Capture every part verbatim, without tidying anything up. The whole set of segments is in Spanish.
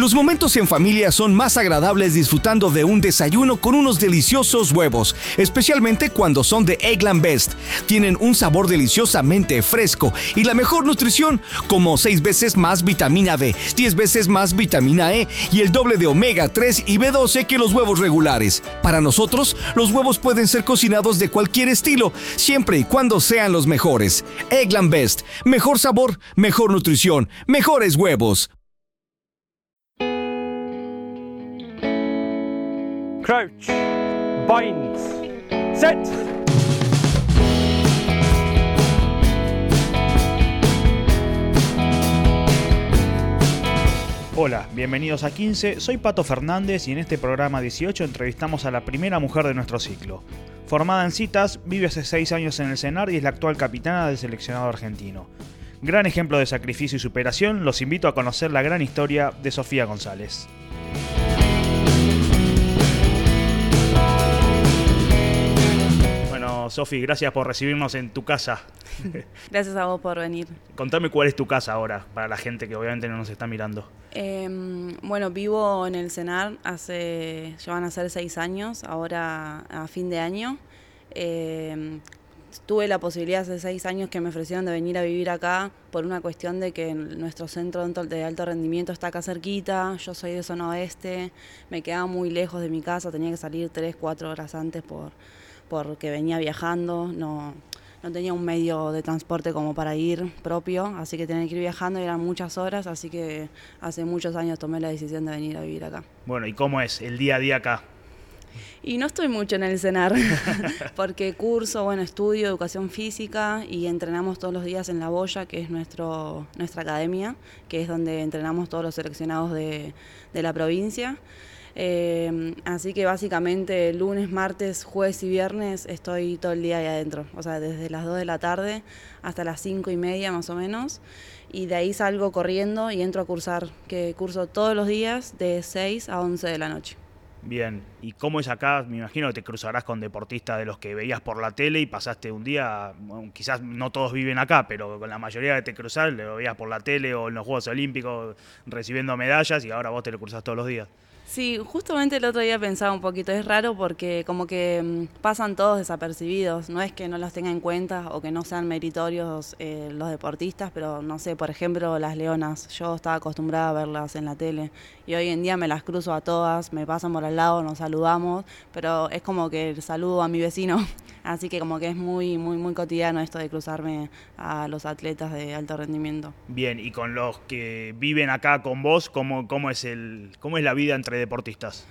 Los momentos en familia son más agradables disfrutando de un desayuno con unos deliciosos huevos, especialmente cuando son de Eggland Best. Tienen un sabor deliciosamente fresco y la mejor nutrición, como seis veces más vitamina D, diez veces más vitamina E y el doble de omega tres y B doce que los huevos regulares. Para nosotros, los huevos pueden ser cocinados de cualquier estilo, siempre y cuando sean los mejores. Eggland Best. Mejor sabor, mejor nutrición, mejores huevos. Crouch, bind, set. Hola, bienvenidos a quince, soy Pato Fernández y en este programa dieciocho entrevistamos a la primera mujer de nuestro ciclo. Formada en Citas, vive hace seis años en el CENAR y es la actual capitana del seleccionado argentino. Gran ejemplo de sacrificio y superación, los invito a conocer la gran historia de Sofía González. Sofi, gracias por recibirnos en tu casa. Gracias a vos por venir. Contame cuál es tu casa ahora, para la gente que obviamente no nos está mirando. Eh, bueno, vivo en el CENAR hace, ya van a ser seis años, ahora a fin de año. Eh, tuve la posibilidad hace seis años que me ofrecieron de venir a vivir acá por una cuestión de que nuestro centro de alto rendimiento está acá cerquita, yo soy de zona oeste, me quedaba muy lejos de mi casa, tenía que salir tres, cuatro horas antes por... porque venía viajando, no, no tenía un medio de transporte como para ir propio, así que tenía que ir viajando y eran muchas horas, así que hace muchos años tomé la decisión de venir a vivir acá. Bueno, ¿y cómo es el día a día acá? Y no estoy mucho en el CENAR, porque curso, bueno, estudio educación física y entrenamos todos los días en La Boya, que es nuestro, nuestra academia, que es donde entrenamos todos los seleccionados de, de la provincia. Eh, así que básicamente lunes, martes, jueves y viernes estoy todo el día ahí adentro, o sea, desde las dos de la tarde hasta las cinco y media más o menos, y de ahí salgo corriendo y entro a cursar, que curso todos los días de seis a once de la noche. Bien, ¿y cómo es acá? Me imagino que te cruzarás con deportistas de los que veías por la tele y pasaste un día, bueno, quizás no todos viven acá, pero con la mayoría que te cruzás lo veías por la tele o en los Juegos Olímpicos recibiendo medallas y ahora vos te lo cruzás todos los días. Sí, justamente el otro día pensaba un poquito, es raro porque como que mmm, pasan todos desapercibidos, no es que no los tenga en cuenta o que no sean meritorios eh, los deportistas, pero no sé, por ejemplo las leonas, yo estaba acostumbrada a verlas en la tele y hoy en día me las cruzo a todas, me pasan por al lado, nos saludamos, pero es como que saludo a mi vecino, así que como que es muy, muy, muy cotidiano esto de cruzarme a los atletas de alto rendimiento. Bien, y con los que viven acá con vos, ¿cómo, cómo es el, cómo es la vida entre deportistas?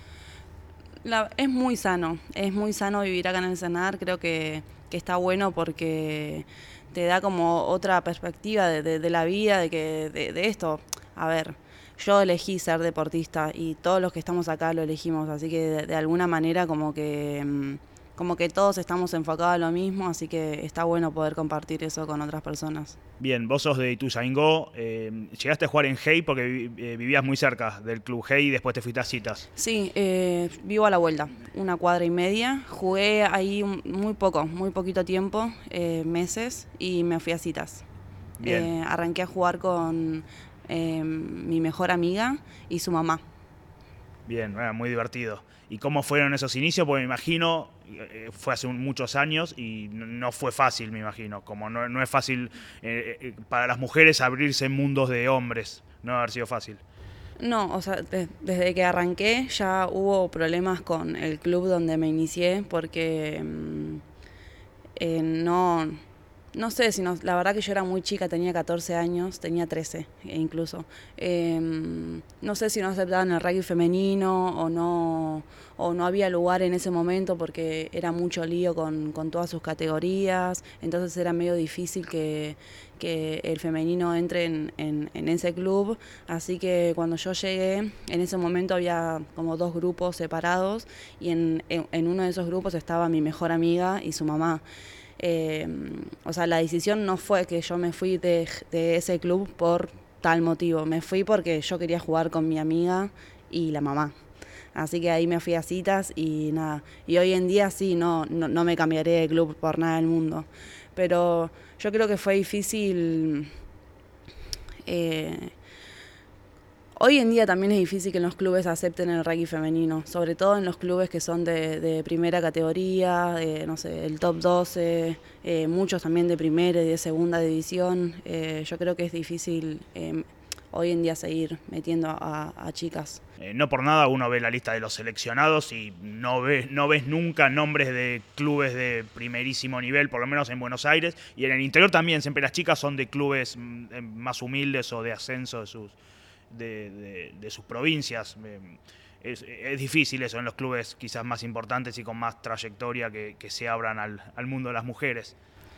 La, es muy sano, es muy sano vivir acá en el CENAR, creo que, que está bueno porque te da como otra perspectiva de, de, de la vida, de, que, de, de esto. A ver, yo elegí ser deportista y todos los que estamos acá lo elegimos, así que de, de alguna manera como que... como que todos estamos enfocados a lo mismo, así que está bueno poder compartir eso con otras personas. Bien, vos sos de Ituzaingó, eh, llegaste a jugar en Hey porque eh, vivías muy cerca del club Hey y después te fuiste a Citas. Sí, eh, vivo a la vuelta, una cuadra y media, jugué ahí muy poco, muy poquito tiempo, eh, meses, y me fui a Citas. Eh, arranqué a jugar con eh, mi mejor amiga y su mamá. Bien, bueno, muy divertido. ¿Y cómo fueron esos inicios? Porque me imagino, eh, fue hace muchos años y no fue fácil, me imagino. Como no, no es fácil eh, eh, para las mujeres abrirse en mundos de hombres, no haber sido fácil. No, o sea, de, desde que arranqué ya hubo problemas con el club donde me inicié porque eh, no... No sé, sino, la verdad que yo era muy chica, tenía catorce años, tenía trece incluso. Eh, no sé si no aceptaban el rugby femenino o no, o no había lugar en ese momento porque era mucho lío con, con todas sus categorías, entonces era medio difícil que, que el femenino entre en, en, en ese club. Así que cuando yo llegué, en ese momento había como dos grupos separados y en, en, en uno de esos grupos estaba mi mejor amiga y su mamá. Eh, o sea, la decisión no fue que yo me fui de, de ese club por tal motivo, me fui porque yo quería jugar con mi amiga y la mamá. Así que ahí me fui a Citas y nada. Y hoy en día sí, no, no, no me cambiaré de club por nada del mundo. Pero yo creo que fue difícil... Eh, Hoy en día también es difícil que en los clubes acepten el rugby femenino, sobre todo en los clubes que son de, de primera categoría, de, no sé, el top doce, eh, muchos también de primera y de segunda división. Eh, yo creo que es difícil eh, hoy en día seguir metiendo a, a chicas. Eh, no por nada uno ve la lista de los seleccionados y no ves, no ves nunca nombres de clubes de primerísimo nivel, por lo menos en Buenos Aires, y en el interior también, siempre las chicas son de clubes mm, más humildes o de ascenso de sus... De, de, de sus provincias. Es, es difícil eso en los clubes quizás más importantes y con más trayectoria que, que se abran al, al mundo de las mujeres.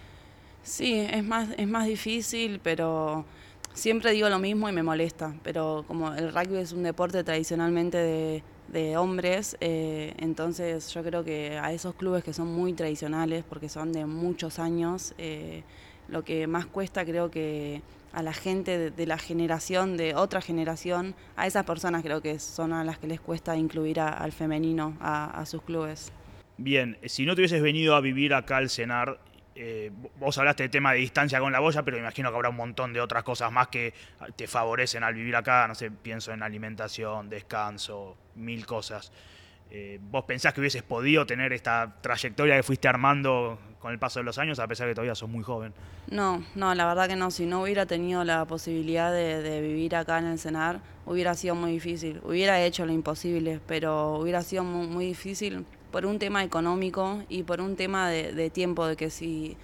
Sí, es más, es más difícil, pero siempre digo lo mismo y me molesta. Pero como el rugby es un deporte tradicionalmente de, de hombres, eh, entonces yo creo que a esos clubes que son muy tradicionales, porque son de muchos años, eh, lo que más cuesta creo que a la gente de, de la generación, de otra generación, a esas personas creo que son a las que les cuesta incluir a, al femenino a, a sus clubes. Bien, si no te hubieses venido a vivir acá al Senar, eh, vos hablaste de tema de distancia con la boya, pero imagino que habrá un montón de otras cosas más que te favorecen al vivir acá, no sé, pienso en alimentación, descanso, mil cosas. Eh, ¿Vos pensás que hubieses podido tener esta trayectoria que fuiste armando con el paso de los años, a pesar de que todavía sos muy joven? No, no, la verdad que no. Si no hubiera tenido la posibilidad de, de vivir acá en el Senar, hubiera sido muy difícil. Hubiera hecho lo imposible, pero hubiera sido muy, muy difícil por un tema económico y por un tema de, de tiempo, de que si...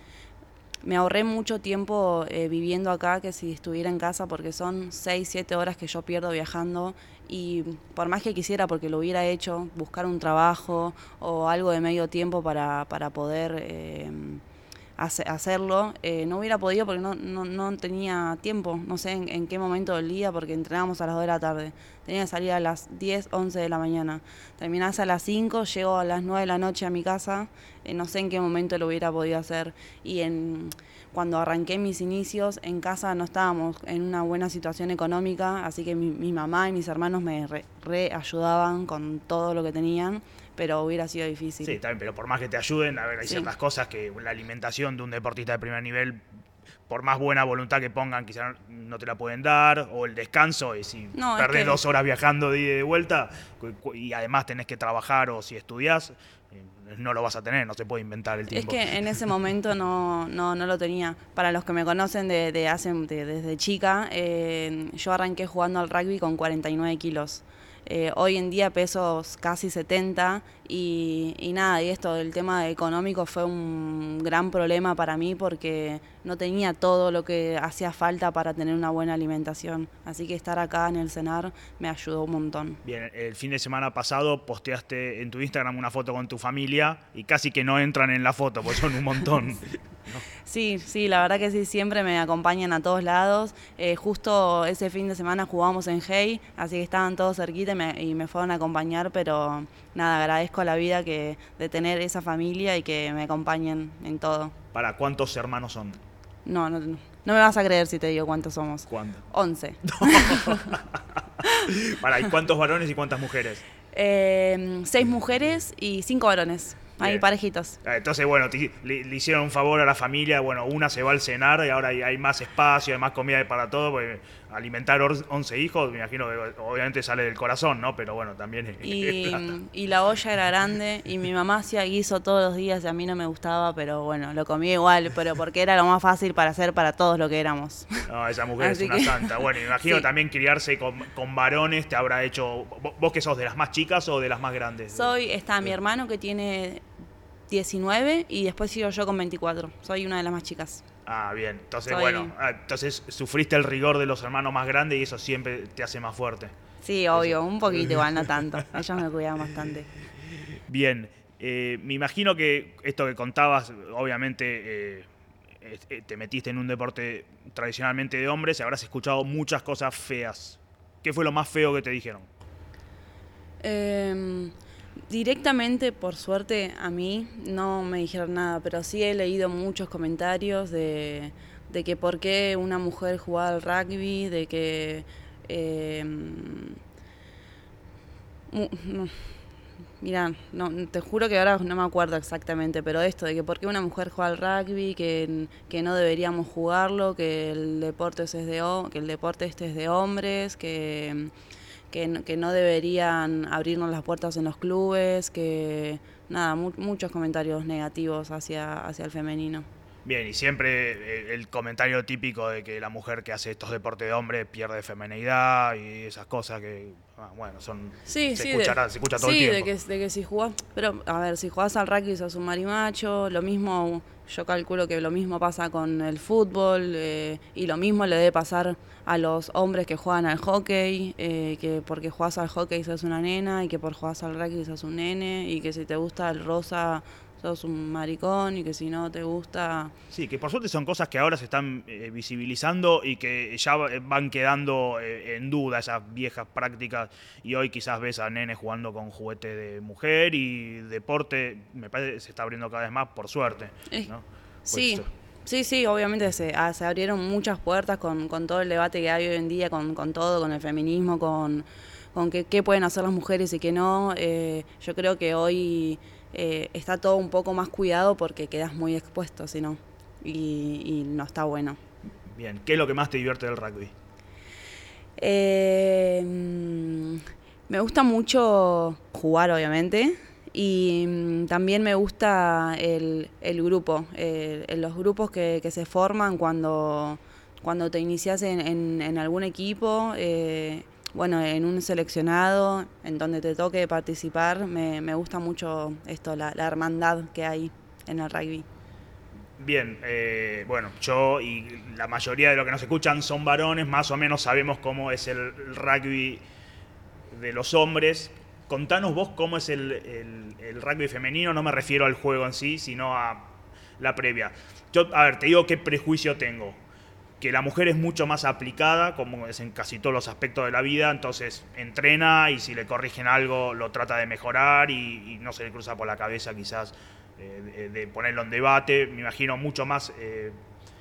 Me ahorré mucho tiempo eh, viviendo acá que si estuviera en casa, porque son seis, siete horas que yo pierdo viajando, y por más que quisiera, porque lo hubiera hecho, buscar un trabajo o algo de medio tiempo para, para poder eh, hace, hacerlo, eh, no hubiera podido porque no, no, no tenía tiempo, no sé en, en qué momento del día, porque entrenábamos a las dos de la tarde, tenía que salir a las diez, once de la mañana, terminás a las cinco, llego a las nueve de la noche a mi casa. Eh, no sé en qué momento lo hubiera podido hacer. Y en, cuando arranqué mis inicios, en casa no estábamos en una buena situación económica, así que mi, mi mamá y mis hermanos me re, re ayudaban con todo lo que tenían, pero hubiera sido difícil. Sí, también, pero por más que te ayuden, a ver, hay Sí. ciertas cosas que la alimentación de un deportista de primer nivel, por más buena voluntad que pongan, quizás no te la pueden dar, o el descanso, y si No, es perdés que- dos horas viajando de ida y de vuelta, cu- cu- y además tenés que trabajar o si estudiás, eh, no lo vas a tener, no se puede inventar el Es tiempo. que en ese momento no, no, no lo tenía. Para los que me conocen de, de hace, de- desde chica, eh, yo arranqué jugando al rugby con cuarenta y nueve kilos. Eh, hoy en día peso casi setenta y, y nada, y esto, el tema económico fue un gran problema para mí porque no tenía todo lo que hacía falta para tener una buena alimentación. Así que estar acá en el Senar me ayudó un montón. Bien, el fin de semana pasado posteaste en tu Instagram una foto con tu familia y casi que no entran en la foto, porque son un montón. Sí, sí, la verdad que sí, siempre me acompañan a todos lados. Eh, justo ese fin de semana jugamos en Hey, así que estaban todos cerquita y me, y me fueron a acompañar, pero nada, agradezco a la vida que, de tener esa familia y que me acompañen en todo. ¿Para cuántos hermanos son? No, no, no, no me vas a creer si te digo cuántos somos. ¿Cuánto? Once. Para, ¿y cuántos varones y cuántas mujeres? Eh, seis mujeres y cinco varones. Ahí Bien. parejitos. Entonces, bueno, te- le, le hicieron un favor a la familia. Bueno, una se va al cenar y ahora hay, hay más espacio, hay más comida para todo. Porque alimentar or- once hijos, me imagino que obviamente sale del corazón, ¿no? Pero bueno, también es, es Y, plata. y la olla era grande y mi mamá hacía guiso todos los días y a mí no me gustaba, pero bueno, lo comía igual, pero porque era lo más fácil para hacer para todos lo que éramos. No, esa mujer Así es una que- santa. Bueno, me imagino Sí. también criarse con, con varones te habrá hecho... ¿Vos, vos que sos de las más chicas o de las más grandes? Soy, está mi hermano que tiene diecinueve y después sigo yo con veinticuatro. Soy una de las más chicas. Ah, bien. Entonces, Soy- bueno, ah, entonces sufriste el rigor de los hermanos más grandes y eso siempre te hace más fuerte. Sí, obvio, un poquito igual, no tanto. Ellos me cuidaban bastante. Bien, eh, me imagino que esto que contabas, obviamente eh, eh, te metiste en un deporte tradicionalmente de hombres y habrás escuchado muchas cosas feas. ¿Qué fue lo más feo que te dijeron? Eh, directamente, por suerte, a mí no me dijeron nada, pero sí he leído muchos comentarios de, de que por qué una mujer jugaba al rugby, de que... eh, mu- no, Mirá, no, te juro que ahora no me acuerdo exactamente, pero esto de que por qué una mujer juega al rugby, que, que no deberíamos jugarlo, que el deporte ese es de que el deporte este es de hombres, que, que, que no deberían abrirnos las puertas en los clubes, que nada, mu muchos comentarios negativos hacia, hacia el femenino. Bien, y siempre el comentario típico de que la mujer que hace estos deportes de hombre pierde feminidad y esas cosas que, bueno, son sí, se, sí, escuchará, de, se escucha todo sí, el tiempo. Sí, de que, de que si jugás, pero a ver, si jugás al rugby sos un marimacho, lo mismo, yo calculo que lo mismo pasa con el fútbol eh, y lo mismo le debe pasar a los hombres que juegan al hockey, eh, que porque jugás al hockey sos una nena y que por jugás al rugby sos un nene y que si te gusta el rosa sos un maricón y que si no te gusta... Sí, que por suerte son cosas que ahora se están eh, visibilizando y que ya van quedando eh, en duda esas viejas prácticas y hoy quizás ves a nenes jugando con juguete de mujer y deporte, me parece que se está abriendo cada vez más por suerte, ¿no? Sí, pues, sí, sí, obviamente se, ah, se abrieron muchas puertas con, con todo el debate que hay hoy en día, con, con todo, con el feminismo, con, con qué, qué pueden hacer las mujeres y qué no. Eh, yo creo que hoy... Eh, está todo un poco más cuidado porque quedas muy expuesto, si no, y, y no está bueno. Bien, ¿qué es lo que más te divierte del rugby? Eh, me gusta mucho jugar, obviamente, y mm, también me gusta el, el grupo, eh, los grupos que, que se forman cuando, cuando te inicias en, en, en algún equipo. Eh, Bueno, en un seleccionado, en donde te toque participar, me, me gusta mucho esto, la, la hermandad que hay en el rugby. Bien, eh, bueno, yo y la mayoría de los que nos escuchan son varones, más o menos sabemos cómo es el rugby de los hombres. Contanos vos cómo es el, el, el rugby femenino, no me refiero al juego en sí, sino a la previa. Yo, a ver, te digo qué prejuicio tengo. Que la mujer es mucho más aplicada, como es en casi todos los aspectos de la vida, entonces entrena y si le corrigen algo lo trata de mejorar y, y no se le cruza por la cabeza quizás eh, de, de ponerlo en debate. Me imagino mucho más eh,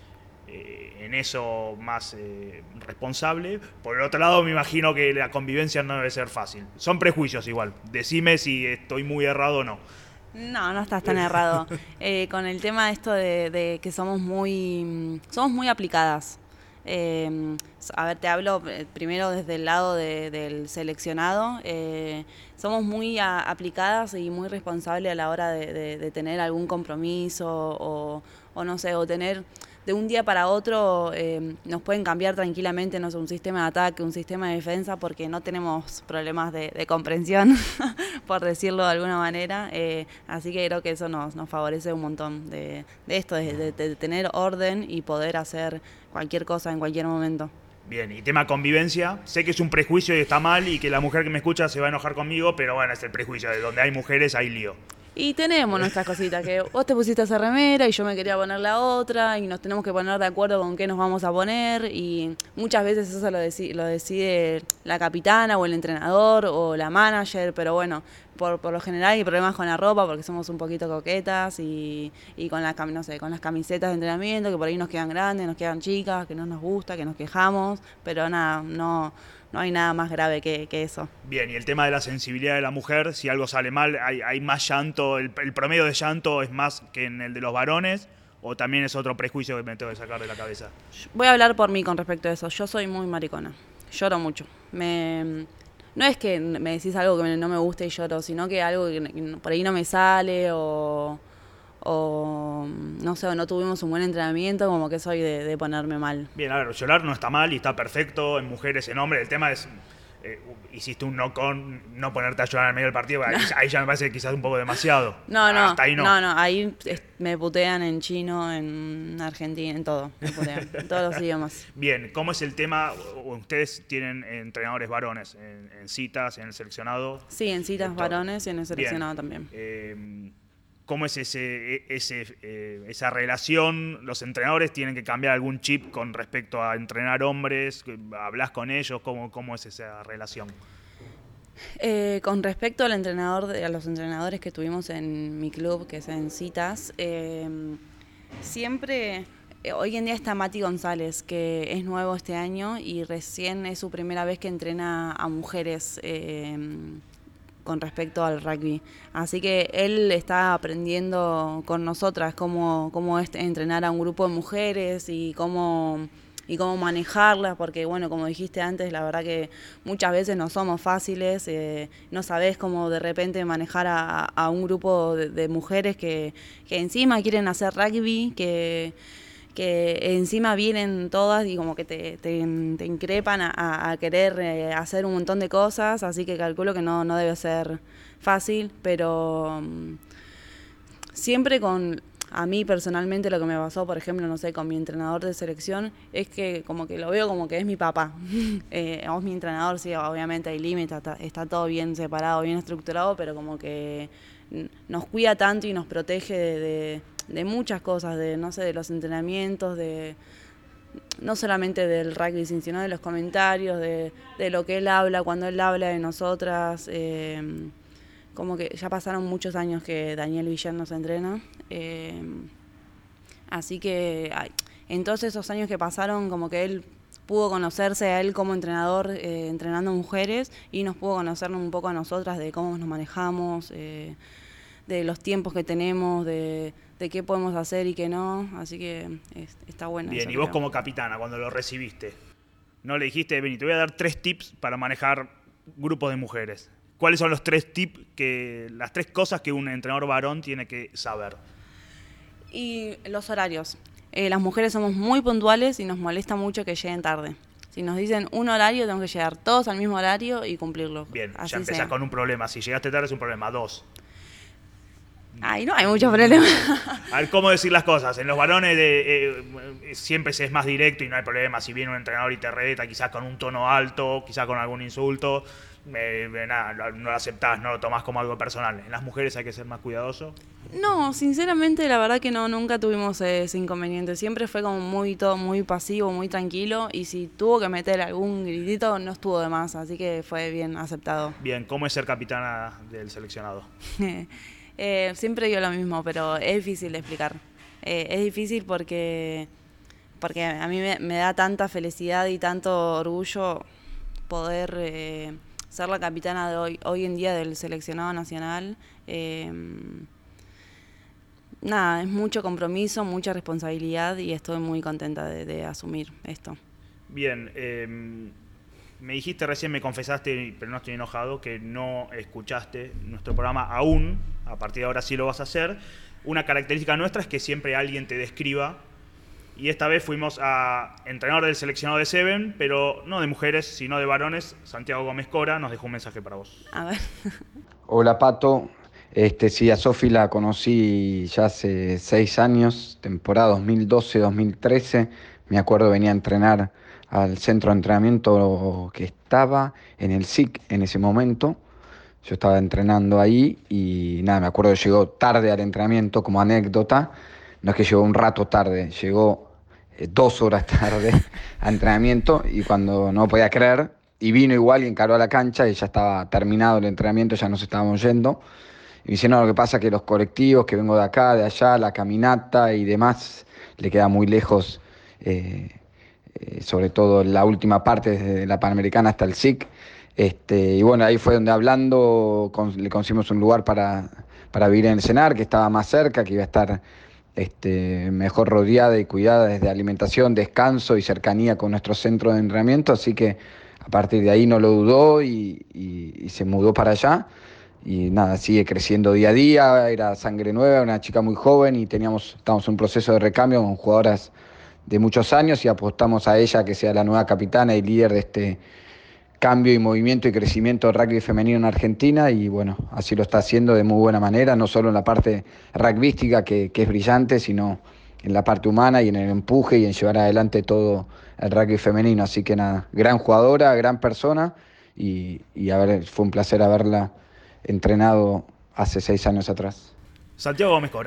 eh, en eso, más eh, responsable. Por el otro lado, me imagino que la convivencia no debe ser fácil. Son prejuicios igual, decime si estoy muy errado o no. No, no estás tan errado. Eh, con el tema esto de, de que somos muy, somos muy aplicadas. Eh, a ver, te hablo primero desde el lado de, del seleccionado. Eh, somos muy a, aplicadas y muy responsables a la hora de, de, de tener algún compromiso o, o no sé, o tener... De un día para otro eh, nos pueden cambiar tranquilamente, no sé, un sistema de ataque, un sistema de defensa, porque no tenemos problemas de, de comprensión, por decirlo de alguna manera. Eh, así que creo que eso nos, nos favorece un montón de, de esto, de, de, de tener orden y poder hacer cualquier cosa en cualquier momento. Bien, y tema convivencia, sé que es un prejuicio y está mal y que la mujer que me escucha se va a enojar conmigo, pero bueno, es el prejuicio, de donde hay mujeres hay lío. Y tenemos nuestras cositas, que vos te pusiste esa remera y yo me quería poner la otra y nos tenemos que poner de acuerdo con qué nos vamos a poner y muchas veces eso lo, deci lo decide la capitana o el entrenador o la manager, pero bueno, por, por lo general hay problemas con la ropa porque somos un poquito coquetas y, y con, la, no sé, con las camisetas de entrenamiento que por ahí nos quedan grandes, nos quedan chicas, que no nos gusta, que nos quejamos, pero nada, no... No hay nada más grave que, que eso. Bien, y el tema de la sensibilidad de la mujer, si algo sale mal, hay, hay más llanto, el, el promedio de llanto es más que en el de los varones, o también es otro prejuicio que me tengo que sacar de la cabeza. Voy a hablar por mí con respecto a eso. Yo soy muy maricona, lloro mucho. Me, no es que me decís algo que no me gusta y lloro, sino que algo que por ahí no me sale o... o no sé, o no tuvimos un buen entrenamiento, como que soy de, de ponerme mal. Bien, a ver, llorar no está mal y está perfecto en mujeres, en hombres. El tema es, eh, hiciste un no-con, no ponerte a llorar en medio del partido, ahí, ahí ya me parece quizás un poco demasiado. No, no, hasta ahí no. no, no, ahí me putean en chino, en Argentina, en todo, me putean, en todos los idiomas. Bien, ¿cómo es el tema? Ustedes tienen entrenadores varones en, en citas, en el seleccionado. Sí, en citas varones y en el seleccionado Bien. también. Eh, ¿Cómo es ese, ese, eh, esa relación? ¿Los entrenadores tienen que cambiar algún chip con respecto a entrenar hombres? ¿Hablas con ellos? ¿Cómo, cómo es esa relación? Eh, con respecto al entrenador, de, a los entrenadores que tuvimos en mi club, que es en citas, eh, siempre... Eh, hoy en día está Mati González, que es nuevo este año y recién es su primera vez que entrena a mujeres... Eh, con respecto al rugby. Así que él está aprendiendo con nosotras cómo, cómo es entrenar a un grupo de mujeres y cómo, y cómo manejarlas, porque bueno, como dijiste antes, la verdad que muchas veces no somos fáciles, eh, no sabés cómo de repente manejar a, a un grupo de, de mujeres que, que encima quieren hacer rugby, que... que encima vienen todas y como que te, te, te increpan a, a querer eh, hacer un montón de cosas, así que calculo que no, no debe ser fácil, pero um, siempre con, a mí personalmente lo que me pasó, por ejemplo, no sé, con mi entrenador de selección, es que como que lo veo como que es mi papá. eh, vos mi entrenador, sí, obviamente hay límites, está, está todo bien separado, bien estructurado, pero como que nos cuida tanto y nos protege de... de de muchas cosas, de no sé, de los entrenamientos, de no solamente del rugby, sino de los comentarios, de, de lo que él habla, cuando él habla de nosotras. Eh, como que ya pasaron muchos años que Daniel Villar nos entrena. Eh, así que ay, en todos esos años que pasaron, como que él pudo conocerse a él como entrenador, eh, entrenando mujeres, y nos pudo conocernos un poco a nosotras de cómo nos manejamos, eh, de los tiempos que tenemos, de, de qué podemos hacer y qué no, así que es, está bueno. Bien, eso, y vos creo. como capitana, cuando lo recibiste, ¿no le dijiste, Beni, te voy a dar tres tips para manejar grupos de mujeres? ¿Cuáles son los tres tips, que, las tres cosas que un entrenador varón tiene que saber? Y los horarios. Eh, las mujeres somos muy puntuales y nos molesta mucho que lleguen tarde. Si nos dicen un horario, tenemos que llegar todos al mismo horario y cumplirlo. Bien, así ya empezás sea. con un problema. Si llegaste tarde es un problema. Dos. Ay, no hay mucho problema. A ver, ¿cómo decir las cosas? En los varones de, eh, siempre se es más directo y no hay problema. Si viene un entrenador y te reta, quizás con un tono alto, quizás con algún insulto, eh, nada, no lo aceptás, no lo tomás como algo personal. En las mujeres hay que ser más cuidadoso. No, sinceramente la verdad que no, nunca tuvimos ese inconveniente. Siempre fue como muy todo muy pasivo, muy tranquilo, y si tuvo que meter algún gritito no estuvo de más, así que fue bien aceptado. Bien, ¿cómo es ser capitana del seleccionado? Eh, siempre digo lo mismo, pero es difícil de explicar. Eh, es difícil porque, porque a mí me, me da tanta felicidad y tanto orgullo poder eh, ser la capitana de hoy, hoy en día del seleccionado nacional. Eh, nada, es mucho compromiso, mucha responsabilidad y estoy muy contenta de, de asumir esto. Bien, eh, me dijiste recién, me confesaste, pero no estoy enojado, que no escuchaste nuestro programa aún. A partir de ahora sí lo vas a hacer. Una característica nuestra es que siempre alguien te describa. Y esta vez fuimos a entrenador del seleccionado de Seven, pero no de mujeres, sino de varones. Santiago Gómez Cora nos dejó un mensaje para vos. A ver. Hola, Pato. Este, sí, a Sofi la conocí ya hace seis años, temporada dos mil doce dos mil trece. Me acuerdo, venía a entrenar al centro de entrenamiento que estaba en el S I C en ese momento. Yo estaba entrenando ahí y nada, me acuerdo que llegó tarde al entrenamiento, como anécdota. No es que llegó un rato tarde, llegó eh, dos horas tarde al entrenamiento, y cuando no podía creer, y vino igual y encaró a la cancha y ya estaba terminado el entrenamiento, ya nos estábamos yendo. Y me dice, no, lo que pasa es que los colectivos, que vengo de acá, de allá, la caminata y demás, le queda muy lejos, eh, eh, sobre todo la última parte, desde la Panamericana hasta el S I C. Este, y bueno, ahí fue donde hablando con, le conseguimos un lugar para, para vivir en el Senar, que estaba más cerca, que iba a estar este, mejor rodeada y cuidada desde alimentación, descanso y cercanía con nuestro centro de entrenamiento. Así que a partir de ahí no lo dudó y, y, y se mudó para allá. Y nada, sigue creciendo día a día, era sangre nueva, una chica muy joven y teníamos, estábamos en un proceso de recambio con jugadoras de muchos años y apostamos a ella que sea la nueva capitana y líder de este cambio y movimiento y crecimiento del rugby femenino en Argentina, y bueno, así lo está haciendo de muy buena manera, no solo en la parte rugbyística que, que es brillante, sino en la parte humana y en el empuje y en llevar adelante todo el rugby femenino. Así que nada, gran jugadora, gran persona, y, y a ver, fue un placer haberla entrenado hace seis años atrás. Santiago Gómez Cora.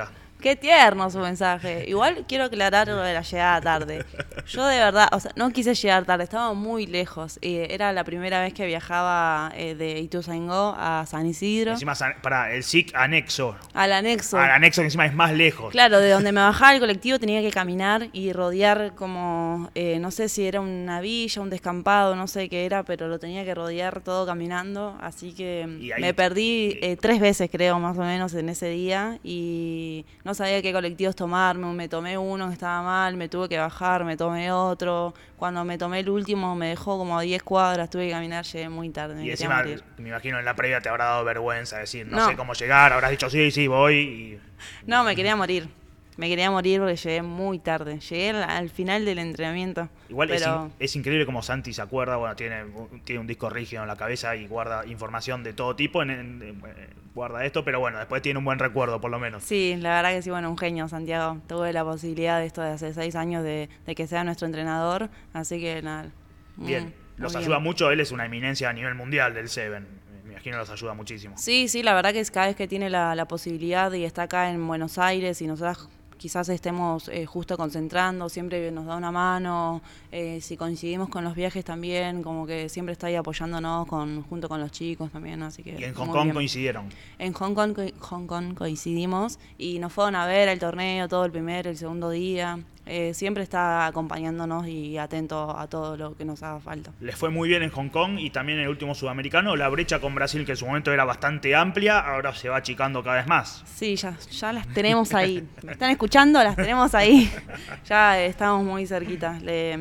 Qué tierno su mensaje. Igual quiero aclarar lo de la llegada tarde. Yo de verdad, o sea, no quise llegar tarde, estaba muy lejos. Eh, era la primera vez que viajaba eh, de Ituzaingó a San Isidro. Encima, para el S I C anexo. Al anexo. Al anexo que encima es más lejos. Claro, de donde me bajaba el colectivo tenía que caminar y rodear como, eh, no sé si era una villa, un descampado, no sé qué era, pero lo tenía que rodear todo caminando. Así que ahí, me perdí eh, tres veces, creo, más o menos en ese día. Y no sabía qué colectivos tomarme, me tomé uno que estaba mal, me tuve que bajar, me tomé otro. Cuando me tomé el último me dejó como a diez cuadras, tuve que caminar, llegué muy tarde. Me y encima, morir. Me imagino en la previa te habrá dado vergüenza decir, no, no sé cómo llegar, habrás dicho sí, sí, voy. Y... No, me quería morir. Me quería morir porque llegué muy tarde. Llegué al, al final del entrenamiento. Igual pero... es, es increíble como Santi se acuerda, bueno, tiene, tiene un disco rígido en la cabeza y guarda información de todo tipo, en, en, en, guarda esto, pero bueno, después tiene un buen recuerdo por lo menos. Sí, la verdad que sí, bueno, un genio Santiago. Tuve la posibilidad de esto de hace seis años de, de que sea nuestro entrenador, así que nada. Bien, mm, los bien. ayuda mucho, él es una eminencia a nivel mundial del Seven. Me imagino los ayuda muchísimo. Sí, sí, la verdad que es cada vez que tiene la, la posibilidad y está acá en Buenos Aires y nosotras quizás estemos eh, justo concentrando, siempre nos da una mano, eh, si coincidimos con los viajes también, como que siempre está ahí apoyándonos con, junto con los chicos también, así que... Y en Hong Kong bien. coincidieron. En Hong Kong, Hong Kong coincidimos y nos fueron a ver el torneo, todo el primer, el segundo día. Eh, siempre está acompañándonos y atento a todo lo que nos haga falta. Les fue muy bien en Hong Kong y también en el último sudamericano. La brecha con Brasil, que en su momento era bastante amplia, ahora se va achicando cada vez más. Sí, ya, ya las tenemos ahí. ¿Me están escuchando? Las tenemos ahí. Ya estamos muy cerquita. Le,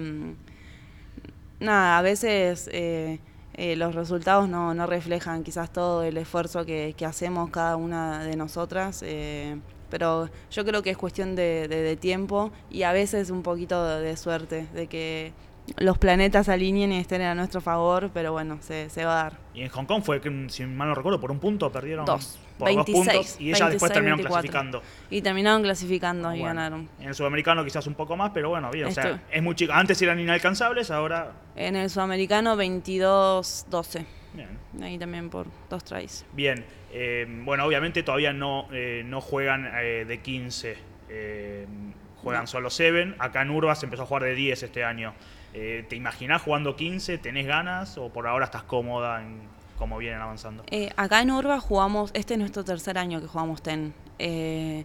nada, a veces eh, eh, los resultados no, no reflejan quizás todo el esfuerzo que, que hacemos cada una de nosotras. Eh, pero yo creo que es cuestión de, de, de tiempo y a veces un poquito de, de suerte, de que los planetas alineen y estén a nuestro favor, pero bueno, se, se va a dar. Y en Hong Kong fue, si mal no recuerdo, por un punto perdieron. Dos. Por veintiséis, dos puntos y ellas después terminaron veinticuatro. clasificando. Y terminaron clasificando Ah, y bueno. ganaron. En el sudamericano quizás un poco más, pero bueno, bien. O sea, Esto- es muy chico. Antes eran inalcanzables, ahora... En el sudamericano veintidós doce. Bien. Ahí también por dos tries. Bien. Eh, bueno, obviamente todavía no, eh, no juegan eh, de quince. Eh, juegan No. solo Seven. Acá en Urba se empezó a jugar de diez este año. Eh, ¿Te imaginás jugando quince? ¿Tenés ganas? ¿O por ahora estás cómoda en cómo vienen avanzando? Eh, acá en Urba jugamos, este es nuestro tercer año que jugamos ten. Eh,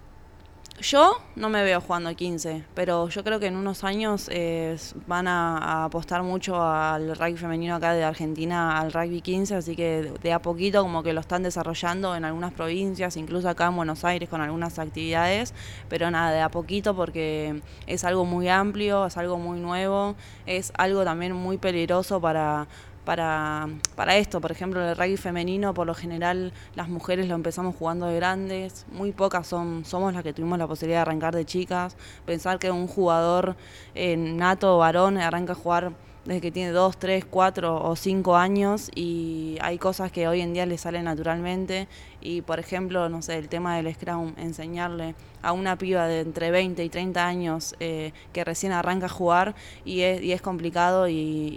yo no me veo jugando quince, pero yo creo que en unos años eh, van a, a apostar mucho al rugby femenino acá de Argentina, al rugby quince, así que de, de a poquito como que lo están desarrollando en algunas provincias, incluso acá en Buenos Aires con algunas actividades, pero nada, de a poquito porque es algo muy amplio, es algo muy nuevo, es algo también muy peligroso para... Para, para esto, por ejemplo, el rugby femenino, por lo general las mujeres lo empezamos jugando de grandes, muy pocas son somos las que tuvimos la posibilidad de arrancar de chicas. Pensar que un jugador eh, nato varón arranca a jugar desde que tiene dos, tres, cuatro o cinco años y hay cosas que hoy en día le salen naturalmente y, por ejemplo, no sé, el tema del scrum, enseñarle a una piba de entre veinte y treinta años eh, que recién arranca a jugar y es, y es complicado y,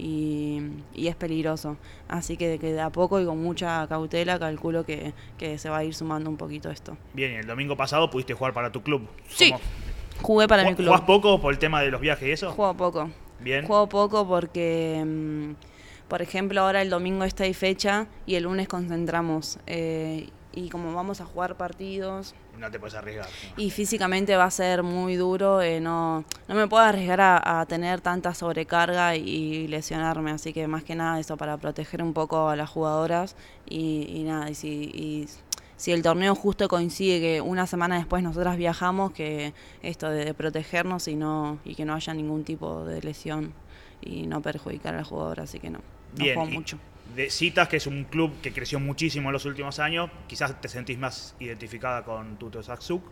y, y es peligroso. Así que, que de a poco y con mucha cautela calculo que, que se va a ir sumando un poquito esto. Bien, y el domingo pasado pudiste jugar para tu club. Sí, ¿Cómo? jugué para mi ¿Jugás club. ¿Jugás poco por el tema de los viajes y eso? Juego poco. Bien. Juego poco porque, mmm, por ejemplo, ahora el domingo está ahí fecha y el lunes concentramos. Eh, y como vamos a jugar partidos No te puedes arriesgar. y físicamente va a ser muy duro, eh, no, no me puedo arriesgar a, a tener tanta sobrecarga y, y lesionarme. Así que más que nada eso para proteger un poco a las jugadoras y, y nada, y si... Y, si el torneo justo coincide que una semana después nosotras viajamos, que esto de, de protegernos y no y que no haya ningún tipo de lesión y no perjudicar al jugador, así que no, no Bien, juego y mucho. De Citas, que es un club que creció muchísimo en los últimos años, quizás te sentís más identificada con Tuto Saksuk,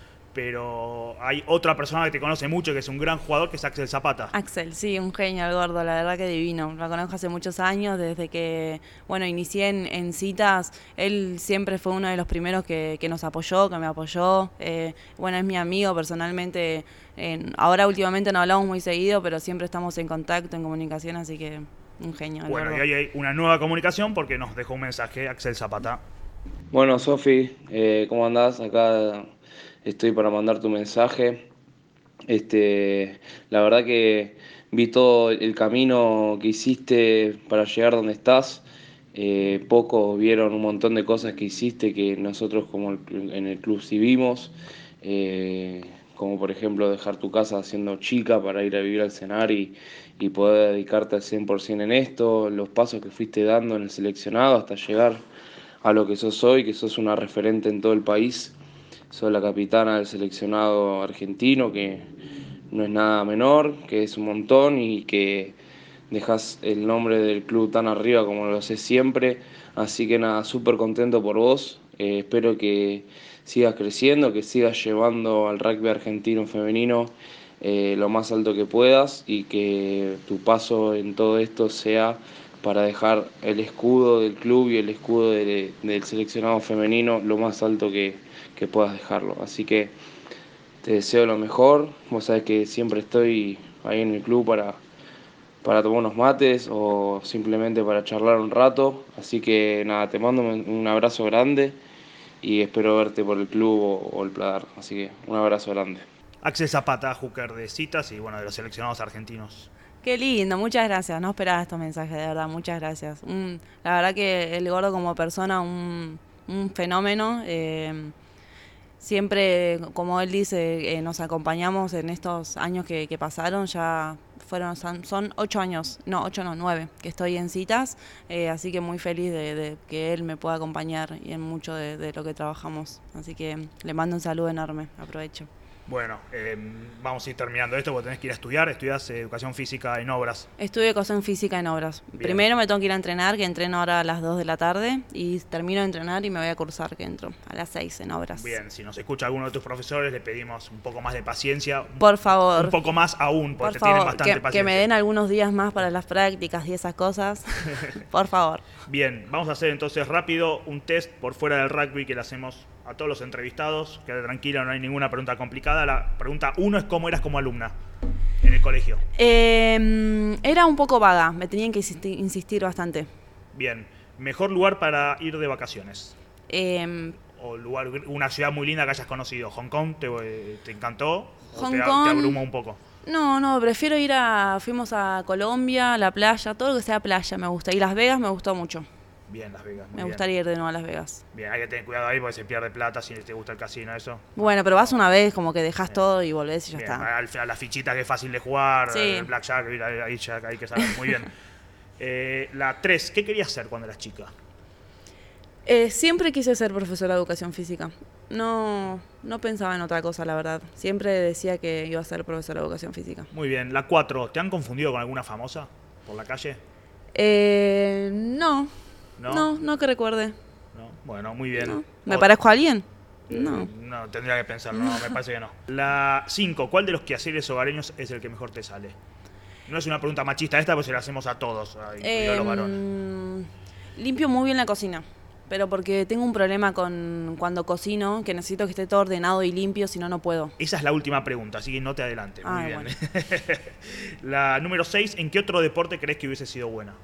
pero hay otra persona que te conoce mucho, que es un gran jugador, que es Axel Zapata. Axel, sí, un genio el gordo, la verdad que divino. Lo conozco hace muchos años, desde que, bueno, inicié en, en Citas. Él siempre fue uno de los primeros que, que nos apoyó, que me apoyó. Eh, bueno, es mi amigo personalmente. Eh, ahora últimamente no hablamos muy seguido, pero siempre estamos en contacto, en comunicación, así que un genio. El Bueno, gordo. y hoy hay una nueva comunicación porque nos dejó un mensaje Axel Zapata. Bueno, Sofi, eh, ¿cómo andás? Acá estoy para mandar tu mensaje. Este, la verdad que vi todo el camino que hiciste para llegar donde estás. Eh, pocos vieron un montón de cosas que hiciste que nosotros como en el club sí vimos. Eh, como por ejemplo dejar tu casa siendo chica para ir a vivir al Senar y, y poder dedicarte al cien por ciento en esto, los pasos que fuiste dando en el seleccionado hasta llegar a lo que sos hoy, que sos una referente en todo el país. Sos la capitana del seleccionado argentino, que no es nada menor, que es un montón y que dejas el nombre del club tan arriba como lo haces siempre. Así que nada, súper contento por vos. Eh, espero que sigas creciendo, que sigas llevando al rugby argentino femenino eh, lo más alto que puedas y que tu paso en todo esto sea para dejar el escudo del club y el escudo de, del seleccionado femenino lo más alto que, que puedas dejarlo. Así que te deseo lo mejor. Vos sabés que siempre estoy ahí en el club para, para tomar unos mates o simplemente para charlar un rato. Así que nada, te mando un abrazo grande y espero verte por el club o, o el Pladar. Así que un abrazo grande. Axel Zapata, hooker de Citas y bueno, de los seleccionados argentinos. Qué lindo, muchas gracias. No esperaba estos mensajes, de verdad, muchas gracias. Un, la verdad que el Gordo como persona, un, un fenómeno. Eh, siempre, como él dice, eh, nos acompañamos en estos años que, que pasaron. Ya fueron, son, son ocho años, no, ocho no, nueve, que estoy en Citas. Eh, así que muy feliz de, de que él me pueda acompañar y en mucho de, de lo que trabajamos. Así que le mando un saludo enorme, aprovecho. Bueno, eh, vamos a ir terminando esto porque tenés que ir a estudiar. Estudias eh, educación física en obras. Estudio educación física en obras. Bien. Primero me tengo que ir a entrenar, que entreno ahora a las dos de la tarde. Y termino de entrenar y me voy a cursar, que entro a las seis en obras. Bien, si nos escucha alguno de tus profesores, le pedimos un poco más de paciencia. Por favor. Un poco más aún, porque Por te favor, tienen bastante que, paciencia. que me den algunos días más para las prácticas y esas cosas. Por favor. Bien, vamos a hacer entonces rápido un test por fuera del rugby que le hacemos a todos los entrevistados. Quédate tranquila, no hay ninguna pregunta complicada. La pregunta uno es cómo eras como alumna en el colegio. Eh, era un poco vaga, me tenían que insistir, insistir bastante. Bien, mejor lugar para ir de vacaciones. Eh, O lugar, una ciudad muy linda que hayas conocido. ¿Hong Kong te, te encantó? ¿O Hong te, Kong, te abrumó un poco? No, no, prefiero ir a... Fuimos a Colombia, a la playa, todo lo que sea playa me gusta. Y Las Vegas me gustó mucho. Bien, Las Vegas. Muy Me bien. gustaría ir de nuevo a Las Vegas. Bien, hay que tener cuidado ahí porque se pierde plata si te gusta el casino, eso. Bueno, pero vas una vez, como que dejas todo y volvés y ya Bien, está. a la fichita que es fácil de jugar, Sí. el blackjack, ahí ya hay que saber. Muy bien. Eh, la tres, ¿qué querías ser cuando eras chica? Eh, siempre quise ser profesora de educación física. No, no pensaba en otra cosa, la verdad. Siempre decía que iba a ser profesora de educación física. Muy bien. La cuatro, ¿te han confundido con alguna famosa por la calle? Eh, no, ¿No? no, no que recuerde. No. Bueno, muy bien. No. ¿Me Ot- parezco a alguien? eh, No. No, tendría que pensarlo, no, me parece que no. La cinco, ¿cuál de los quehaceres hogareños es el que mejor te sale? No es una pregunta machista esta, pues se la hacemos a todos, incluidos los varones. Em, limpio muy bien la cocina, pero porque tengo un problema con cuando cocino, que necesito que esté todo ordenado y limpio, si no, no puedo. Esa es la última pregunta, así que no te adelantes. Muy Ah, bien. bueno. La número seis, ¿en qué otro deporte crees que hubiese sido buena?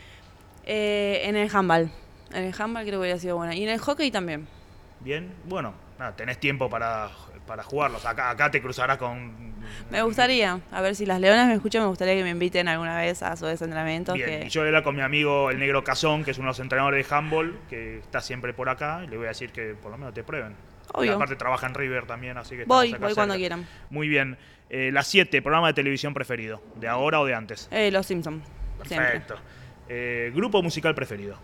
Eh, en el handball. En el handball creo que hubiera sido buena. Y en el hockey también. Bien, bueno, nada, tenés tiempo para, para jugarlos. Acá, acá te cruzarás con... Me gustaría, a ver si las leonas me escuchan, me gustaría que me inviten alguna vez a sus entrenamientos. Bien, Que... y yo voy a hablar con mi amigo el Negro Cazón, que es uno de los entrenadores de handball, que está siempre por acá, y le voy a decir que por lo menos te prueben. Obvio. Y aparte trabaja en River también, así que Voy, estamos acá voy cuando cerca. quieran. Muy bien. Eh, la siete, programa de televisión preferido, ¿de ahora o de antes? Eh, Los Simpsons. Siempre. Perfecto. Eh, grupo musical preferido,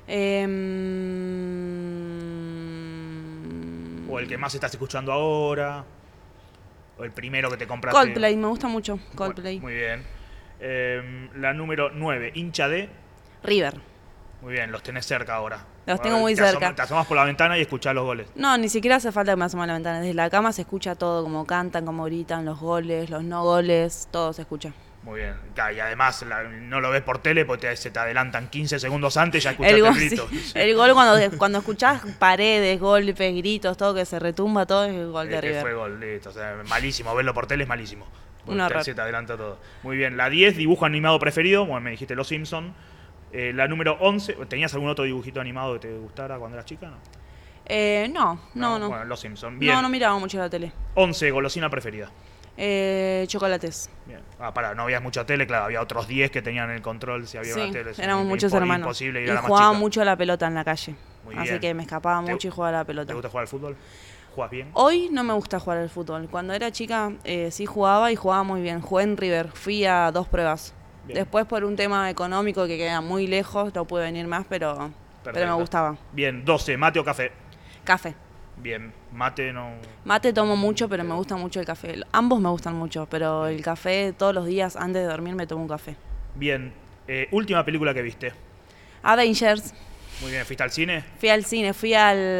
Em, o el que más estás escuchando ahora, o el primero que te compraste. Coldplay, me gusta mucho. Coldplay. Muy bien. Eh, la número nueve, hincha de... River. Muy bien, los tenés cerca ahora. Los tengo muy te asoma- cerca. te asomás por la ventana y escuchás los goles. No, ni siquiera hace falta que me asome a la ventana. Desde la cama se escucha todo, como cantan, como gritan, los goles, los no goles, todo se escucha. Muy bien. Claro, y además la- no lo ves por tele porque te- se te adelantan quince segundos antes y ya escuchaste El el, gol, grito. sí. El gol cuando, cuando escuchás paredes, golpes, gritos, todo que se retumba, todo es el gol de Eh, que River. fue gol, listo. O sea, malísimo. Verlo por tele es malísimo. Porque Un te- horror. se te adelanta todo. Muy bien. La diez, dibujo animado preferido. Bueno, me dijiste Los Simpson. Eh, la número once, ¿tenías algún otro dibujito animado que te gustara cuando eras chica? No. Eh, no, no, no. Bueno, Los Simpsons. Bien. No, no miraba mucho la tele. once, golosina preferida. Eh, chocolates. Bien. Ah, pará, no habías mucha tele, claro, había otros diez que tenían el control si había Sí, una tele. éramos Imp- muchos impo- hermanos. Imposible ir Y a la más jugaba chica. mucho a la pelota en la calle. Muy Así bien. que me escapaba ¿Te- mucho y jugaba a la ¿Te pelota. gusta jugar al fútbol? ¿Jugás bien? Hoy no me gusta jugar al fútbol. Cuando era chica eh, sí jugaba y jugaba muy bien. Jugué en River, fui a dos pruebas. Bien. Después por un tema económico que queda muy lejos, no pude venir más, pero, pero Perfecto. me gustaba. Bien, doce, mate o café. Café. Bien, mate no... Mate tomo mucho, pero me gusta mucho el café. Ambos me gustan mucho, pero el café todos los días antes de dormir me tomo un café. Bien, eh, última película que viste. Avengers. Muy bien, ¿fuiste al cine? Fui al cine, fui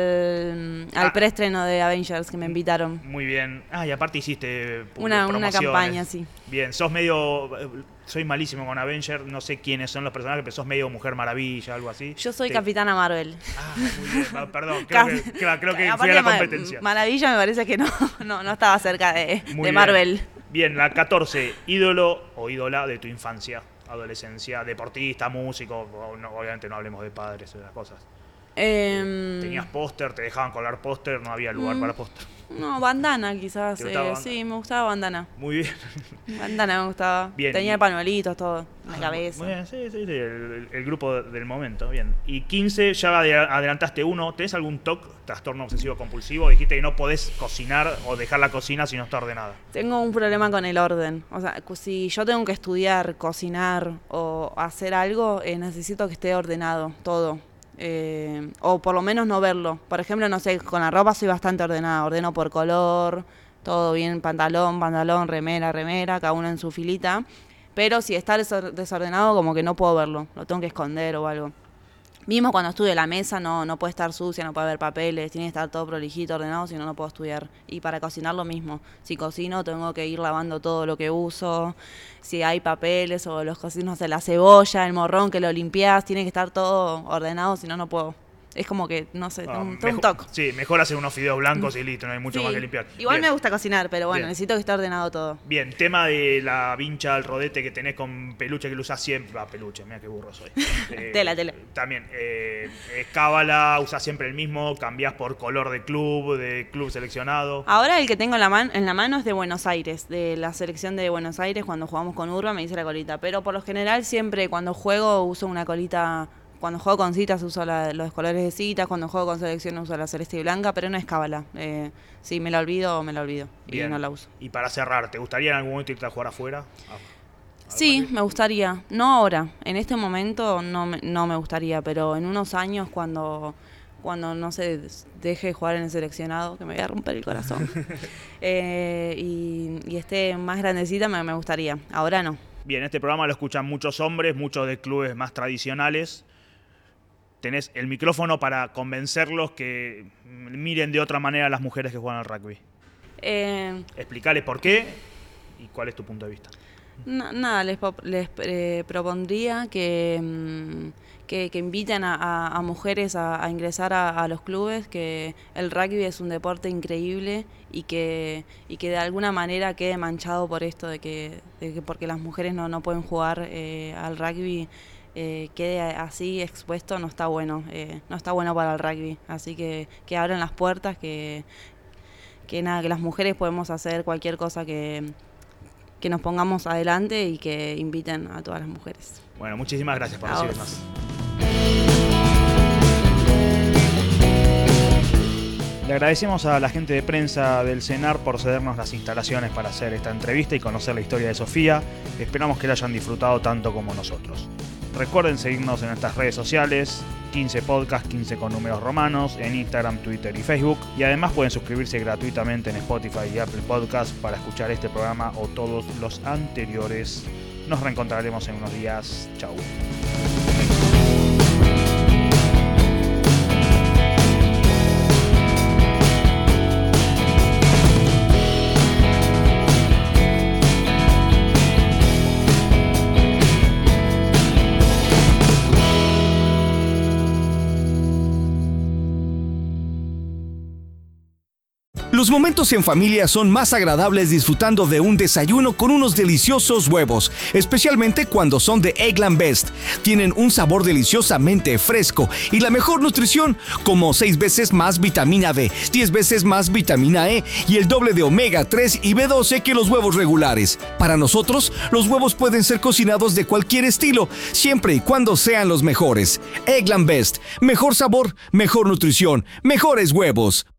al, al Ah. preestreno de Avengers que me invitaron. Muy bien. Ah, y aparte hiciste pu- Una, una promociones. campaña, sí. Bien, sos medio... Soy malísimo con Avengers, no sé quiénes son los personajes, pero sos medio Mujer Maravilla, algo así. Yo soy Te- Capitana Marvel. Ah, muy bien, ah, perdón, creo que, Casi. claro, creo que fui Aparte a la Ma- competencia. Maravilla me parece que no, no, no estaba cerca de, Muy de bien. Marvel. Bien, la catorce, ídolo o ídola de tu infancia, adolescencia, deportista, músico, o no, obviamente no hablemos de padres, de esas cosas. Em, Tenías póster, te dejaban colgar póster, no había lugar Mm. para póster. No, bandana quizás. ¿Te gustaba eh, bandana? sí, me gustaba bandana. Muy bien. Bandana me gustaba. Bien, Tenía y- panuelitos, todo. En la Ah, cabeza. Muy bien, sí, sí, sí, el, el grupo del momento, bien. Y quince, ya ade- adelantaste uno, ¿tenés algún T O C, trastorno obsesivo compulsivo? Dijiste que no podés cocinar o dejar la cocina si no está ordenada. Tengo un problema con el orden. O sea, cu- si yo tengo que estudiar, cocinar o hacer algo, eh, necesito que esté ordenado todo. Eh, o por lo menos no verlo. Por ejemplo, no sé, con la ropa soy bastante ordenada. Ordeno por color, todo bien, pantalón, pantalón, remera, remera, cada uno en su filita. Pero si está desor- desordenado, como que no puedo verlo. Lo tengo que esconder o algo. Mismo cuando estudio la mesa no, no puede estar sucia, no puede haber papeles, tiene que estar todo prolijito, ordenado, si no, no puedo estudiar. Y para cocinar lo mismo. Si cocino tengo que ir lavando todo lo que uso. Si hay papeles o los cocinos de la cebolla, el morrón que lo limpias, tiene que estar todo ordenado, si no, no puedo. Es como que, no sé, Ah, tengo un, tengo un mejor- toque. Sí, mejor hacer unos fideos blancos y listo, no hay mucho Sí. más que limpiar. Igual Bien. me gusta cocinar, pero bueno, Bien. necesito que esté ordenado todo. Bien, tema de la vincha al rodete que tenés con peluche que lo usás siempre. Ah, peluche, mira qué burro soy. Eh, Tela, tela. También, eh, eh, cábala, usás siempre el mismo, cambiás por color de club, de club seleccionado. Ahora el que tengo en la, man- en la mano es de Buenos Aires, de la selección de Buenos Aires, cuando jugamos con Urba me hice la colita. Pero por lo general siempre cuando juego uso una colita, cuando juego con citas uso la- los colores de citas, cuando juego con selección uso la celeste y blanca, pero no es cábala. Eh, si me la olvido, me la olvido y Bien. no la uso. Y para cerrar, ¿te gustaría en algún momento irte a jugar afuera? Ah, Sí, algo así. me gustaría. No ahora, en este momento no me, no me gustaría, pero en unos años cuando, cuando no sé, deje de jugar en el seleccionado, que me voy a romper el corazón, eh, y, y esté más grandecita, me, me gustaría. Ahora no. Bien, este programa lo escuchan muchos hombres, muchos de clubes más tradicionales. Tenés el micrófono para convencerlos que miren de otra manera a las mujeres que juegan al rugby. Eh, Explicales por qué y cuál es tu punto de vista. Na- Nada, les, po- les eh, propondría que, mm, que, que inviten a, a- a mujeres a, a ingresar a, a los clubes, que el rugby es un deporte increíble y que, y que de alguna manera quede manchado por esto de que, de que porque las mujeres no, no pueden jugar eh, al rugby, eh, quede así expuesto, no está bueno, eh, no está bueno para el rugby. Así que, que abran las puertas, que, que nada, que las mujeres podemos hacer cualquier cosa que que nos pongamos adelante y que inviten a todas las mujeres. Bueno, muchísimas gracias por A recibirnos. vos. Le agradecemos a la gente de prensa del CENAR por cedernos las instalaciones para hacer esta entrevista y conocer la historia de Sofía. Esperamos que la hayan disfrutado tanto como nosotros. Recuerden seguirnos en nuestras redes sociales, quince Podcast, quince con números romanos, en Instagram, Twitter y Facebook. Y además pueden suscribirse gratuitamente en Spotify y Apple Podcast para escuchar este programa o todos los anteriores. Nos reencontraremos en unos días. Chau. Los momentos en familia son más agradables disfrutando de un desayuno con unos deliciosos huevos, especialmente cuando son de Eggland Best. Tienen un sabor deliciosamente fresco y la mejor nutrición, como seis veces más vitamina D, diez veces más vitamina E y el doble de omega tres y B doce que los huevos regulares. Para nosotros, los huevos pueden ser cocinados de cualquier estilo, siempre y cuando sean los mejores. Eggland Best, mejor sabor, mejor nutrición, mejores huevos.